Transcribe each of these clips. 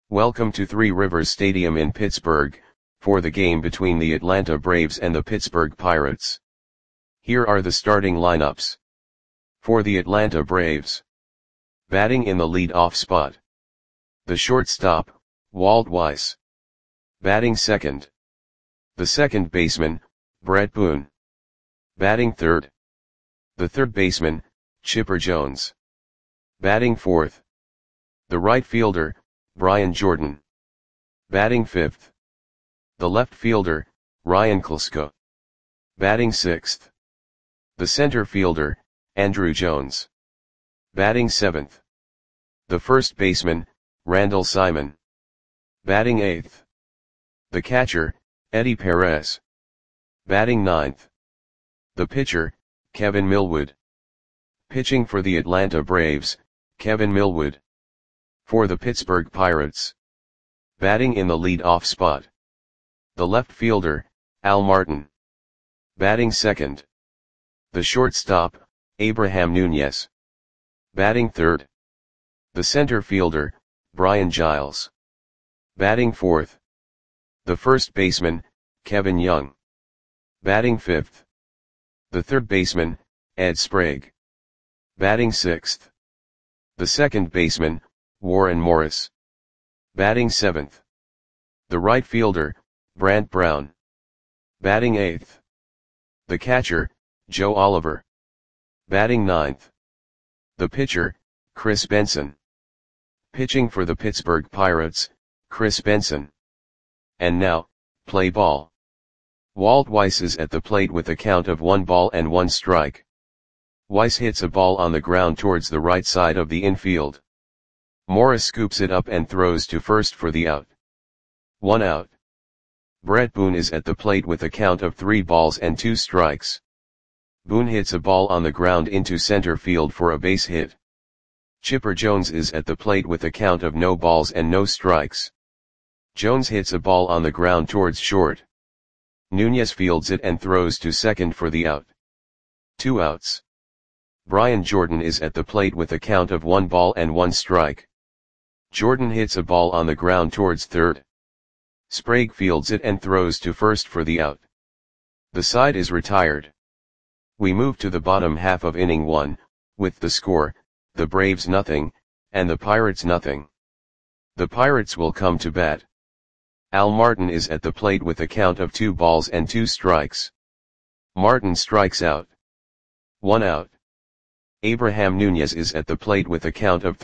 Welcome to Three Rivers Stadium in Pittsburgh, for the game between the Atlanta Braves and the Pittsburgh Pirates. Here are the starting lineups. For the Atlanta Braves. Batting in the lead-off spot. The shortstop, Walt Weiss. Batting second. The second baseman, Bret Boone. Batting third. The third baseman, Chipper Jones. Batting fourth. The right fielder, Brian Jordan. Batting fifth. The left fielder, Ryan Klesko. Batting sixth. The center fielder, Andruw Jones. Batting seventh. The first baseman, Randall Simon. Batting eighth. The catcher, Eddie Perez. Batting ninth. The pitcher, Kevin Millwood. Pitching for the Atlanta Braves, Kevin Millwood. For the Pittsburgh Pirates. Batting in the lead-off spot. The left fielder, Al Martin. Batting second. The shortstop, Abraham Nunez. Batting third. The center fielder, Brian Giles. Batting fourth. The first baseman, Kevin Young. Batting fifth. The third baseman, Ed Sprague. Batting sixth. The second baseman, Warren Morris. Batting seventh. The right fielder, Brant Brown. Batting eighth. The catcher, Joe Oliver. Batting ninth. The pitcher, Chris Benson. Pitching for the Pittsburgh Pirates, Chris Benson. And now, play ball. Walt Weiss is at the plate with a count of 1-1 Weiss hits a ball on the ground towards the right side of the infield. Morris scoops it up and throws to first for the out. 1 out. Bret Boone is at the plate with a count of 3-2. Boone hits a ball on the ground into center field for a base hit. Chipper Jones is at the plate with a count of no balls and no strikes. Jones hits a ball on the ground towards short. Nunez fields it and throws to second for the out. 2 outs. Brian Jordan is at the plate with a count of 1-1. Jordan hits a ball on the ground towards third. Sprague fields it and throws to first for the out. The side is retired. We move to the bottom half of inning 1, with the score, the Braves 0, and the Pirates 0. The Pirates will come to bat. Al Martin is at the plate with a count of 2-2. Martin strikes out. 1 out. Abraham Nunez is at the plate with a count of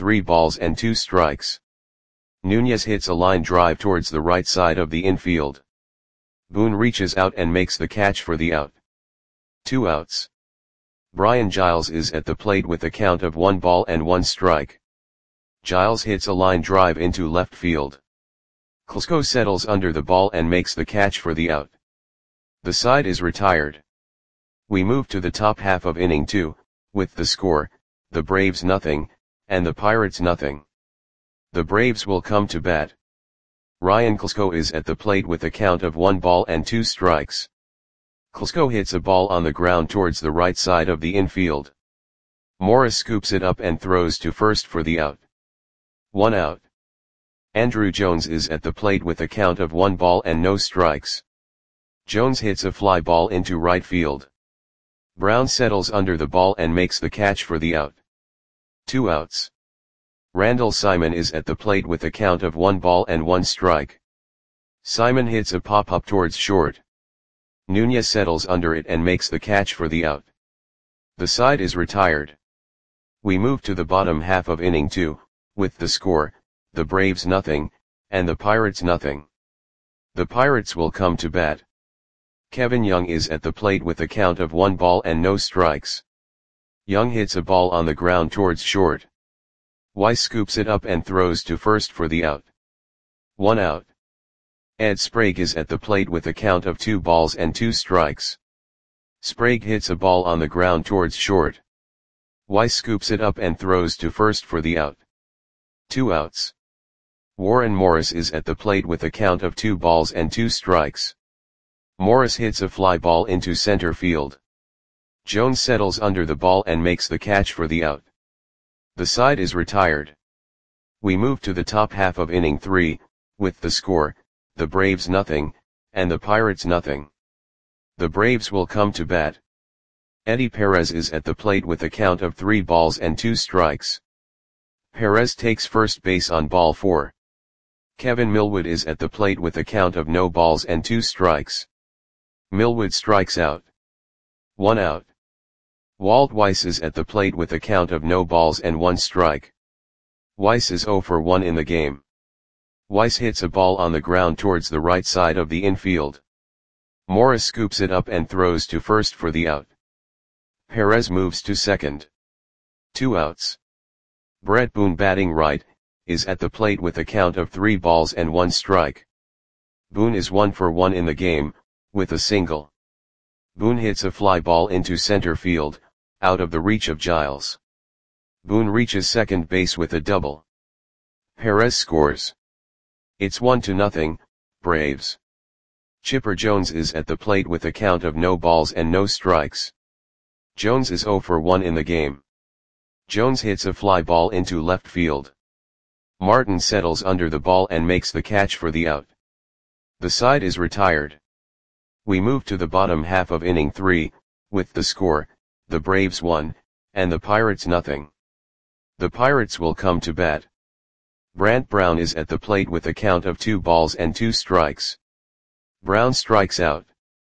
3-2. Nunez hits a line drive towards the right side of the infield. Boone reaches out and makes the catch for the out. 2 outs. Brian Giles is at the plate with a count of 1-1. Giles hits a line drive into left field. Klesko settles under the ball and makes the catch for the out. The side is retired. We move to the top half of inning 2, with the score, the Braves 0, and the Pirates 0. The Braves will come to bat. Ryan Klesko is at the plate with a count of 1-2. Klesko hits a ball on the ground towards the right side of the infield. Morris scoops it up and throws to first for the out. 1 out. Andruw Jones is at the plate with a count of 1-0. Jones hits a fly ball into right field. Brown settles under the ball and makes the catch for the out. 2 outs. Randall Simon is at the plate with a count of 1-1. Simon hits a pop-up towards short. Nunez settles under it and makes the catch for the out. The side is retired. We move to the bottom half of inning 2, with the score, the Braves 0, and the Pirates 0. The Pirates will come to bat. Kevin Young is at the plate with a count of 1-0. Young hits a ball on the ground towards short. Weiss scoops it up and throws to first for the out. 1 out. Ed Sprague is at the plate with a count of 2-2. Sprague hits a ball on the ground towards short. Weiss scoops it up and throws to first for the out. 2 outs. Warren Morris is at the plate with a count of 2-2. Morris hits a fly ball into center field. Jones settles under the ball and makes the catch for the out. The side is retired. We move to the top half of inning 3, with the score, the Braves nothing, and the Pirates nothing. The Braves will come to bat. Eddie Perez is at the plate with a count of 3 balls and 2 strikes. Perez takes first base on ball 4. Kevin Millwood is at the plate with a count of no balls and 2 strikes. Millwood strikes out. 1 out. Walt Weiss is at the plate with a count of no balls and 1 strike. Weiss is 0 for 1 in the game. Weiss hits a ball on the ground towards the right side of the infield. Morris scoops it up and throws to first for the out. Perez moves to second. 2 outs. Brett Boone, batting right, is at the plate with a count of 3 balls and 1 strike. Boone is 1 for 1 in the game, with a single. Boone hits a fly ball into center field, out of the reach of Giles. Boone reaches second base with a double. Perez scores. It's 1-0, Braves. Chipper Jones is at the plate with a count of no balls and no strikes. Jones is 0 for 1 in the game. Jones hits a fly ball into left field. Martin settles under the ball and makes the catch for the out. The side is retired. We move to the bottom half of inning 3, with the score, the Braves 1, and the Pirates nothing. The Pirates will come to bat. Brant Brown is at the plate with a count of 2 balls and 2 strikes. Brown strikes out.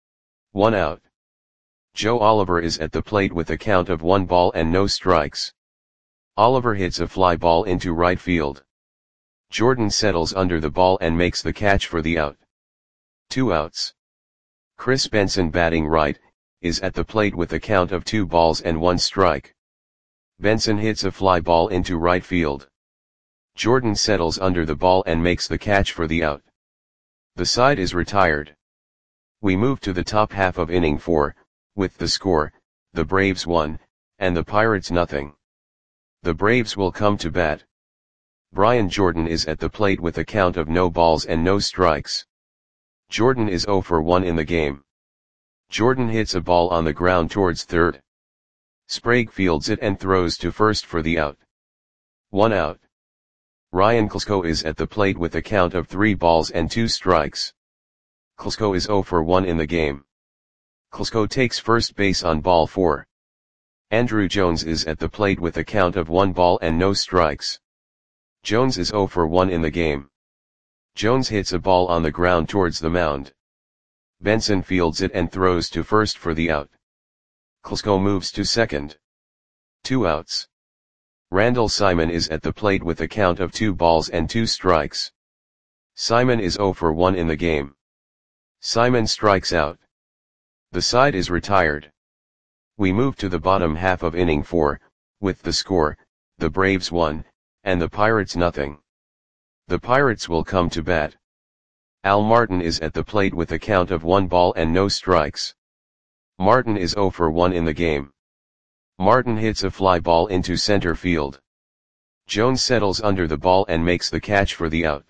1 out. Joe Oliver is at the plate with a count of 1 ball and no strikes. Oliver hits a fly ball into right field. Jordan settles under the ball and makes the catch for the out. 2 outs. Chris Benson, batting right, is at the plate with a count of 2 balls and 1 strike. Benson hits a fly ball into right field. Jordan settles under the ball and makes the catch for the out. The side is retired. We move to the top half of inning 4, with the score, the Braves 1, and the Pirates nothing. The Braves will come to bat. Brian Jordan is at the plate with a count of no balls and no strikes. Jordan is 0 for 1 in the game. Jordan hits a ball on the ground towards third. Sprague fields it and throws to first for the out. 1 out. Ryan Klesko is at the plate with a count of 3 balls and 2 strikes. Klesko is 0 for 1 in the game. Klesko takes first base on ball 4. Andrew Jones is at the plate with a count of 1 ball and no strikes. Jones is 0 for 1 in the game. Jones hits a ball on the ground towards the mound. Benson fields it and throws to first for the out. Klesko moves to second. 2 outs. Randall Simon is at the plate with a count of 2 balls and 2 strikes. Simon is 0 for 1 in the game. Simon strikes out. The side is retired. We move to the bottom half of inning 4, with the score, the Braves 1, and the Pirates nothing. The Pirates will come to bat. Al Martin is at the plate with a count of 1 ball and no strikes. Martin is 0 for 1 in the game. Martin hits a fly ball into center field. Jones settles under the ball and makes the catch for the out.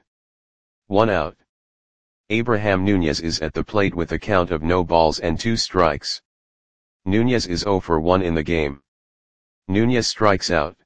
1 out. Abraham Nunez is at the plate with a count of no balls and 2 strikes. Nunez is 0 for 1 in the game. Nunez strikes out.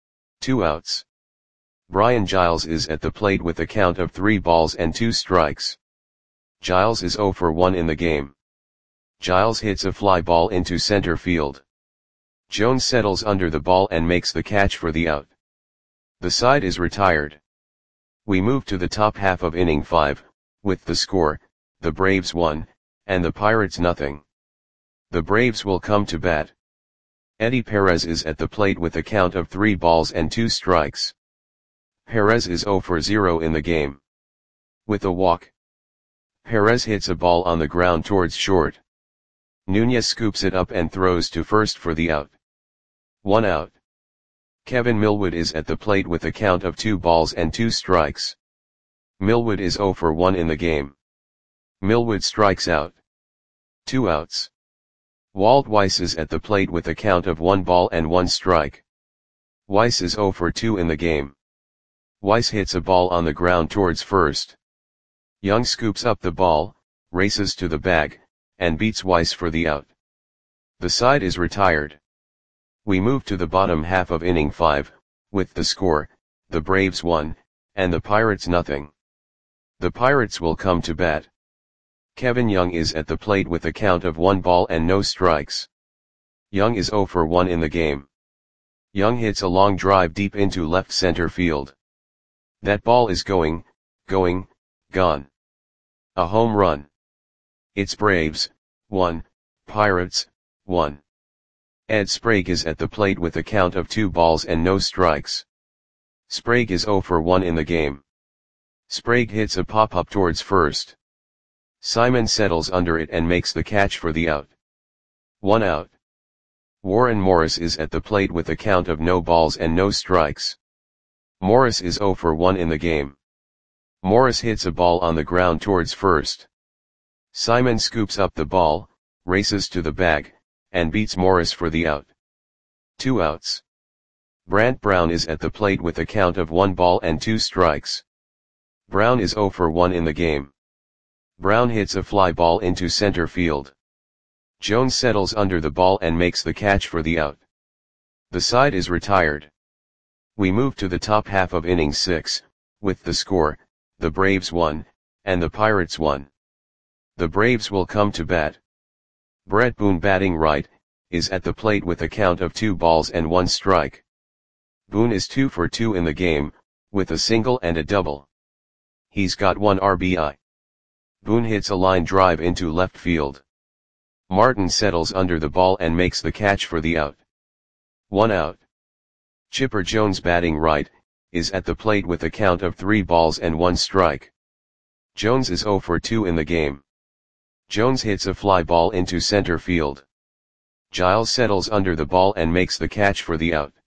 2 outs. Brian Giles is at the plate with a count of 3 balls and 2 strikes. Giles is 0 for 1 in the game. Giles hits a fly ball into center field. Jones settles under the ball and makes the catch for the out. The side is retired. We move to the top half of inning 5, with the score, the Braves 1, and the Pirates nothing. The Braves will come to bat. Eddie Perez is at the plate with a count of 3 balls and 2 strikes. Perez is 0 for 0 in the game. With a walk. Perez hits a ball on the ground towards short. Nunez scoops it up and throws to first for the out. 1 out. Kevin Millwood is at the plate with a count of 2 balls and 2 strikes. Millwood is 0 for 1 in the game. Millwood strikes out. 2 outs. Walt Weiss is at the plate with a count of 1 ball and 1 strike. Weiss is 0 for 2 in the game. Weiss hits a ball on the ground towards first. Young scoops up the ball, races to the bag, and beats Weiss for the out. The side is retired. We move to the bottom half of inning 5, with the score, the Braves 1, and the Pirates nothing. The Pirates will come to bat. Kevin Young is at the plate with a count of 1 ball and no strikes. Young is 0 for 1 in the game. Young hits a long drive deep into left center field. That ball is going, gone. A home run. It's Braves 1, Pirates 1. Ed Sprague is at the plate with a count of 2 balls and no strikes. Sprague is 0 for 1 in the game. Sprague hits a pop-up towards first. Simon settles under it and makes the catch for the out. 1 out. Warren Morris is at the plate with a count of no balls and no strikes. Morris is 0 for 1 in the game. Morris hits a ball on the ground towards first. Simon scoops up the ball, races to the bag, and beats Morris for the out. 2 outs. Brant Brown is at the plate with a count of 1 ball and 2 strikes. Brown is 0 for 1 in the game. Brown hits a fly ball into center field. Jones settles under the ball and makes the catch for the out. The side is retired. We move to the top half of inning 6, with the score, the Braves 1, and the Pirates 1. The Braves will come to bat. Brett Boone, batting right, is at the plate with a count of 2 balls and 1 strike. Boone is 2 for 2 in the game, with a single and a double. He's got 1 RBI. Boone hits a line drive into left field. Martin settles under the ball and makes the catch for the out. 1 out. Chipper Jones, batting right, is at the plate with a count of 3 balls and 1 strike. Jones is 0 for 2 in the game. Jones hits a fly ball into center field. Giles settles under the ball and makes the catch for the out.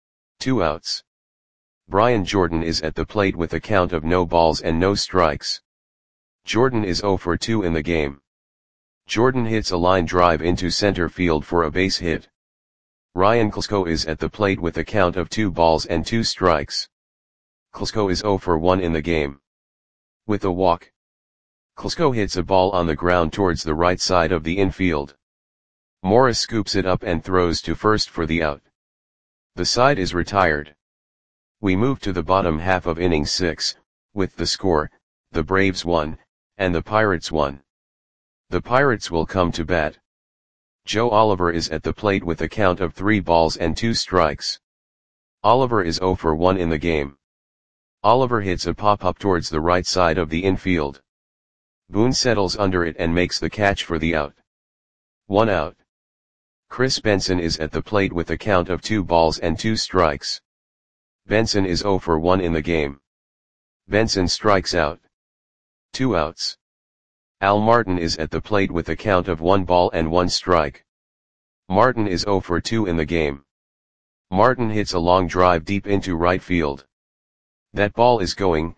2 outs. Brian Jordan is at the plate with a count of no balls and no strikes. Jordan is 0 for 2 in the game. Jordan hits a line drive into center field for a base hit. Ryan Klesko is at the plate with a count of 2 balls and 2 strikes. Klesko is 0 for 1 in the game. With a walk. Klesko hits a ball on the ground towards the right side of the infield. Morris scoops it up and throws to first for the out. The side is retired. We move to the bottom half of inning 6, with the score, the Braves 1, and the Pirates 1. The Pirates will come to bat. Joe Oliver is at the plate with a count of 3 balls and 2 strikes. Oliver is 0 for 1 in the game. Oliver hits a pop-up towards the right side of the infield. Boone settles under it and makes the catch for the out. 1 out. Chris Benson is at the plate with a count of 2 balls and 2 strikes. Benson is 0 for 1 in the game. Benson strikes out. 2 outs. Al Martin is at the plate with a count of 1 ball and 1 strike. Martin is 0 for 2 in the game. Martin hits a long drive deep into right field. That ball is going,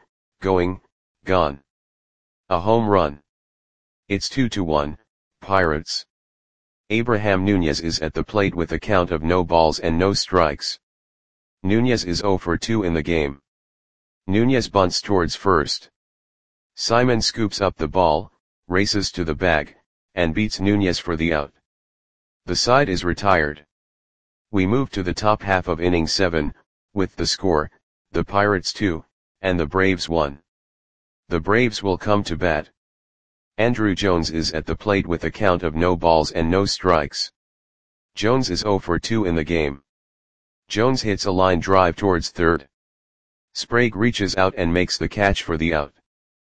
gone. A home run. It's 2-1, Pirates. Abraham Nunez is at the plate with a count of no balls and no strikes. Nunez is 0 for 2 in the game. Nunez bunts towards first. Simon scoops up the ball, races to the bag, and beats Nunez for the out. The side is retired. We move to the top half of inning 7, with the score, the Pirates 2, and the Braves 1. The Braves will come to bat. Andrew Jones is at the plate with a count of no balls and no strikes. Jones is 0 for 2 in the game. Jones hits a line drive towards third. Sprague reaches out and makes the catch for the out.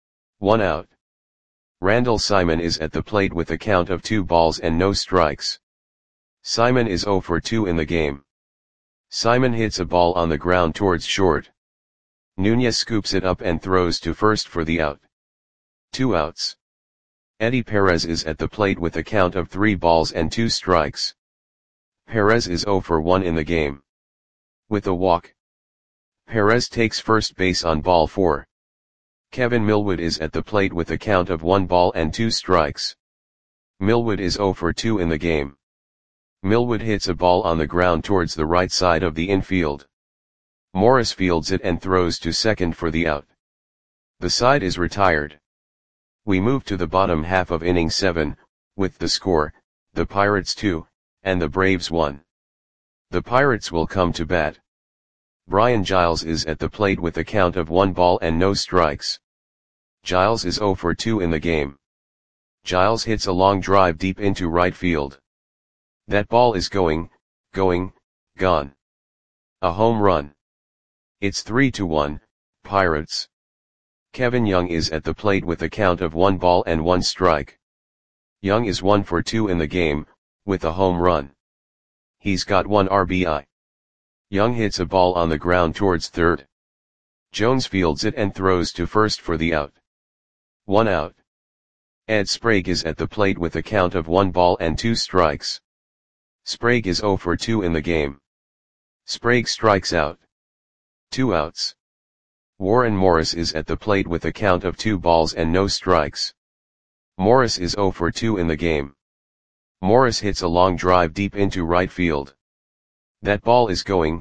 1 out. Randall Simon is at the plate with a count of 2 balls and no strikes. Simon is 0 for 2 in the game. Simon hits a ball on the ground towards short. Nunez scoops it up and throws to first for the out. 2 outs. Eddie Perez is at the plate with a count of 3 balls and 2 strikes. Perez is 0 for 1 in the game. With a walk. Perez takes first base on ball 4. Kevin Millwood is at the plate with a count of 1 ball and 2 strikes. Millwood is 0 for 2 in the game. Millwood hits a ball on the ground towards the right side of the infield. Morris fields it and throws to second for the out. The side is retired. We move to the bottom half of inning 7, with the score, the Pirates 2, and the Braves 1. The Pirates will come to bat. Brian Giles is at the plate with a count of 1 ball and no strikes. Giles is 0 for 2 in the game. Giles hits a long drive deep into right field. That ball is going, gone. A home run. It's 3-1, Pirates. Kevin Young is at the plate with a count of 1 ball and 1 strike. Young is 1 for 2 in the game, with a home run. He's got 1 RBI. Young hits a ball on the ground towards third. Jones fields it and throws to first for the out. 1 out. Ed Sprague is at the plate with a count of 1 ball and 2 strikes. Sprague is 0 for 2 in the game. Sprague strikes out. 2 outs. Warren Morris is at the plate with a count of 2 balls and no strikes. Morris is 0 for 2 in the game. Morris hits a long drive deep into right field. That ball is going,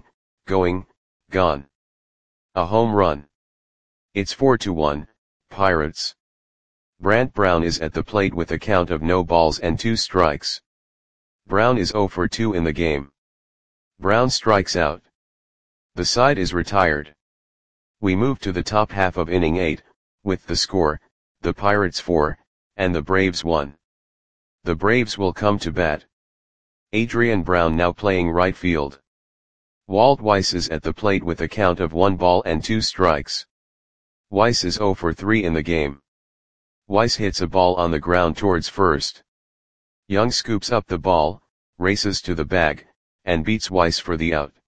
gone. A home run. It's 4-1, Pirates. Brant Brown is at the plate with a count of no balls and 2 strikes. Brown is 0 for 2 in the game. Brown strikes out. The side is retired. We move to the top half of inning 8, with the score, the Pirates 4, and the Braves 1. The Braves will come to bat. Adrian Brown now playing right field. Walt Weiss is at the plate with a count of 1 ball and 2 strikes. Weiss is 0 for 3 in the game. Weiss hits a ball on the ground towards first. Young scoops up the ball, races to the bag, and beats Weiss for the out.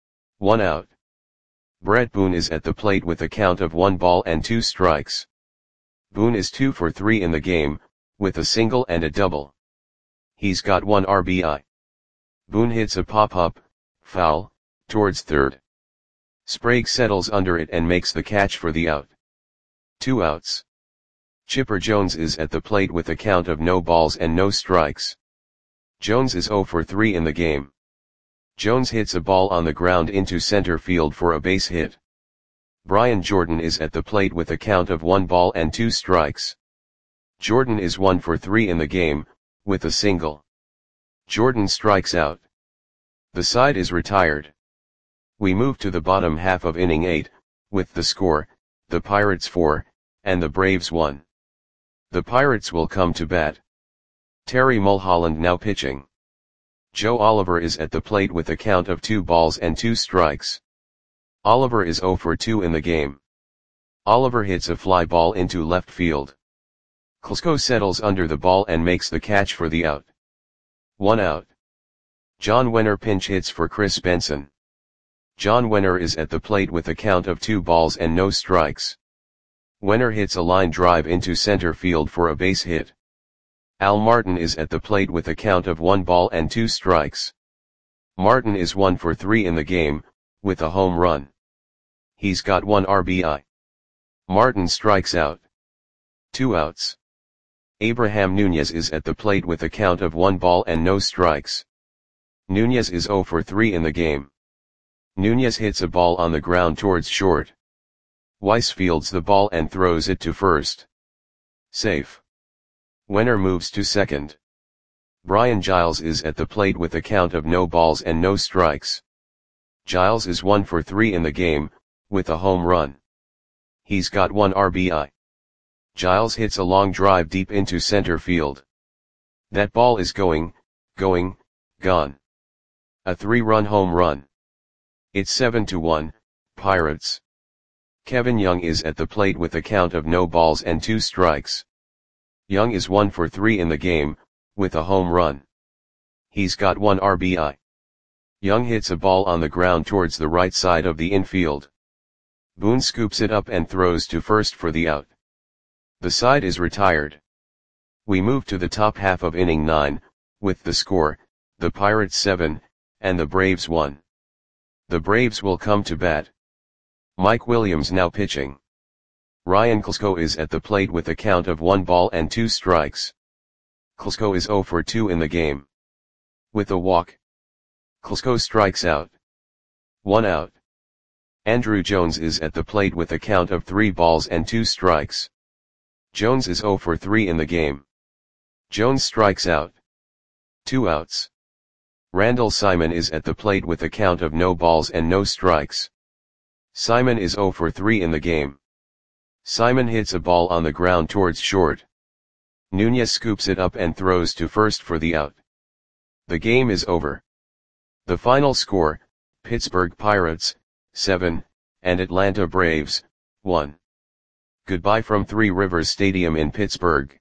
1 out. Brett Boone is at the plate with a count of 1 ball and 2 strikes. Boone is 2 for 3 in the game, with a single and a double. He's got 1 RBI. Boone hits a pop-up, foul, towards third. Sprague settles under it and makes the catch for the out. 2 outs. Chipper Jones is at the plate with a count of no balls and no strikes. Jones is 0 for 3 in the game. Jones hits a ball on the ground into center field for a base hit. Brian Jordan is at the plate with a count of 1 ball and 2 strikes. Jordan is 1 for 3 in the game, with a single. Jordan strikes out. The side is retired. We move to the bottom half of inning 8, with the score, the Pirates 4, and the Braves 1. The Pirates will come to bat. Terry Mulholland now pitching. Joe Oliver is at the plate with a count of 2 balls and 2 strikes. Oliver is 0 for 2 in the game. Oliver hits a fly ball into left field. Klesko settles under the ball and makes the catch for the out. 1 out. John Wenner pinch hits for Chris Benson. John Wenner is at the plate with a count of 2 balls and no strikes. Wenner hits a line drive into center field for a base hit. Al Martin is at the plate with a count of 1 ball and 2 strikes. Martin is 1 for 3 in the game, with a home run. He's got 1 RBI. Martin strikes out. 2 outs. Abraham Nunez is at the plate with a count of 1 ball and no strikes. Nunez is 0 for 3 in the game. Nunez hits a ball on the ground towards short. Weiss fields the ball and throws it to first. Safe. Wenner moves to second. Brian Giles is at the plate with a count of no balls and no strikes. Giles is 1 for 3 in the game, with a home run. He's got 1 RBI. Giles hits a long drive deep into center field. That ball is going, gone. A 3-run home run. It's 7-1, Pirates. Kevin Young is at the plate with a count of no balls and 2 strikes. Young is 1 for 3 in the game, with a home run. He's got 1 RBI. Young hits a ball on the ground towards the right side of the infield. Boone scoops it up and throws to first for the out. The side is retired. We move to the top half of inning 9, with the score, the Pirates 7, and the Braves 1. The Braves will come to bat. Mike Williams now pitching. Ryan Klesko is at the plate with a count of 1 ball and 2 strikes. Klesko is 0 for 2 in the game. With a walk. Klesko strikes out. 1 out. Andrew Jones is at the plate with a count of 3 balls and 2 strikes. Jones is 0 for 3 in the game. Jones strikes out. 2 outs. Randall Simon is at the plate with a count of no balls and no strikes. Simon is 0 for 3 in the game. Simon hits a ball on the ground towards short. Nunez scoops it up and throws to first for the out. The game is over. The final score, Pittsburgh Pirates, 7, and Atlanta Braves, 1. Goodbye from Three Rivers Stadium in Pittsburgh.